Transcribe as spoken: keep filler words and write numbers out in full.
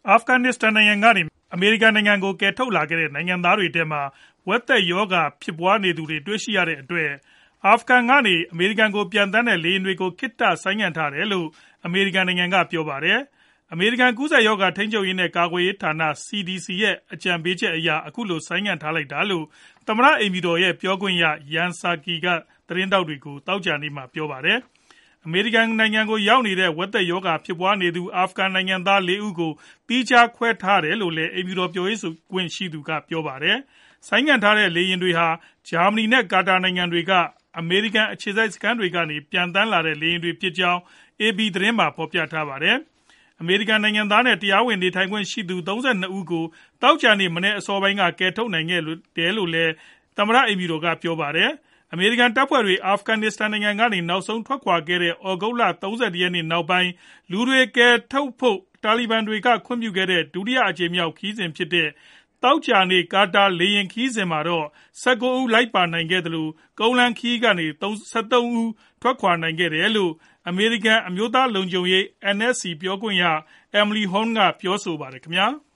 အာဖဂန်နစ္စတန်နိုင်ငံကနေအမေရိကန်နိုင်ငံကိုကယ်ထုတ်လာခဲ့တဲ့နိုင်ငံသားတွေထဲမှာဝက်သက်ရောဂါဖြစ်ပွားနေသူတွေတွေ့ရှိရတဲ့အတွက်အာဖဂန်ကနေအမေရိကန်ကိုပြန်တန်းတဲ့လေယာဉ်တွေကိုခေတ္တဆိုင်းငံ့ထားတယ်လို့အမေရိကန်နိုင်ငံကပြောပါတယ်။အမေရိကန်ကူးစက်ရောဂါထိန်းချုပ်ရေးနဲ့ကာကွယ်ရေးဌာန C D C ရဲ့အကြံပေးချက်အရအခုလိုဆိုင်းငံ့ထားလိုက်တာလို့သမ္မတအိမ်ဖြူတော်ရဲ့ပြောခွင့်ရ Jen Psaki ကသတင်းထောက်တွေကိုသောကြာနေ့မှာပြောပါတယ်။အမေရိကန်နိုင်ငံကိုရောက်နေတဲ့ဝက်သက်ရောဂါဖြစ်ပွားနေသူအာဖဂန်နိုင်ငံသားလေးဦးကိုသီးခြားခွဲထားတယ်လို့လည်းအိမ်ဖြူတော်ပြောရေးဆိုခွင့်ရှိသူကပြောပါတယ်။ဆိုင်းငံ့ထားတဲ့လေယာဉ်တွေဟာဂျာမနီနဲ့ကာတာနိုင်ငံတွေကအမေရိကန်အခြေစိုက်စခန်းတွေကနေပျံသန်းလာတဲ့လေယာဉ်တွေဖြစ်ကြောင်း A P သတင်းမှာဖော်ပြထားပါတယ်။အမေရိကန်နိုင်ငံသားနဲ့တရားဝင်နေထိုင်ခွင့်ရှိသူ၃၂ဦးကိုသောကြာနေ့မနေ့အစောပိုင်းကကယ်ထုတ်နိုင်ခဲ့တယ်လို့လည်းသမ္မတအိမ်ဖြူတော်ကပြောပါတယ်။အမေရိကန်တပ်ဖွဲ့တွေအာဖဂန်နစ္စတန်နိုင်ငံကနေနောက်ဆုံးထွက်ခွာခဲ့တဲ့သြဂုတ်လ၃၁ရက်နေ့နောက်ပိုင်းလူတွေကယ်ထုတ်ဖို့တာလီဘန်တွေကခွင့်ပြုခဲ့တဲ့ဒုတိယအကြိမ်မြောက်ခရီးစဉ်ဖြစ်တဲ့သောကြာနေ့ကာတာလေယာဉ်ခရီးစဉ်မှာတော့၁၉ဦးလိုက်ပါနိုင်ခဲ့သလိုကုန်းလမ်းခရီးကနေ၁၃ဦးထွက်ခွာနိုင်ခဲ့တယ်လို့အမေရိကန်အမျိုးသားလုံခြုံရေး N S C ပြောခွင့်ရ Emily Horne ကပြောဆိုပါတယ်ခင်ဗျာ။